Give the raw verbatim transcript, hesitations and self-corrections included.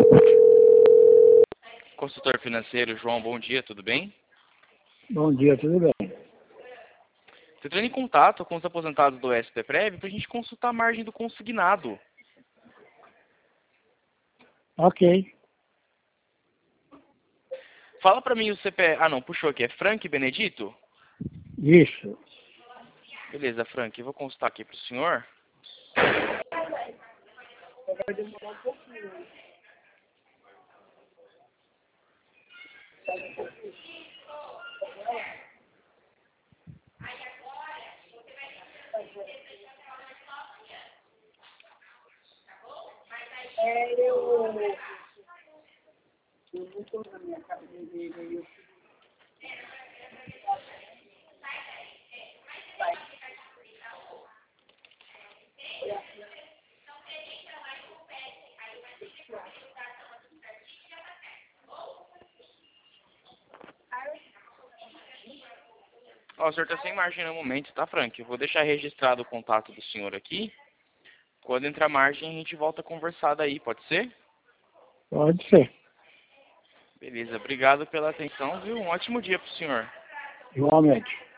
Consultor financeiro, João, bom dia, tudo bem? Bom dia, tudo bem? Estou entrando em contato com os aposentados do S P Prev para a gente consultar a margem do consignado. Ok. Fala para mim o C P... Ah, não, puxou aqui. É Frank Benedito? Isso. Beleza, Frank. Eu vou consultar aqui para o senhor. Vai demorar um pouquinho. É, eu... Eu não estou na minha casa dele aí. Eu... Ó, o senhor está sem margem no momento, tá, Frank? Eu vou deixar registrado o contato do senhor aqui. Quando entrar margem, a gente volta a conversar daí, pode ser? Pode ser. Beleza, obrigado pela atenção, viu? Um ótimo dia para o senhor. Igualmente.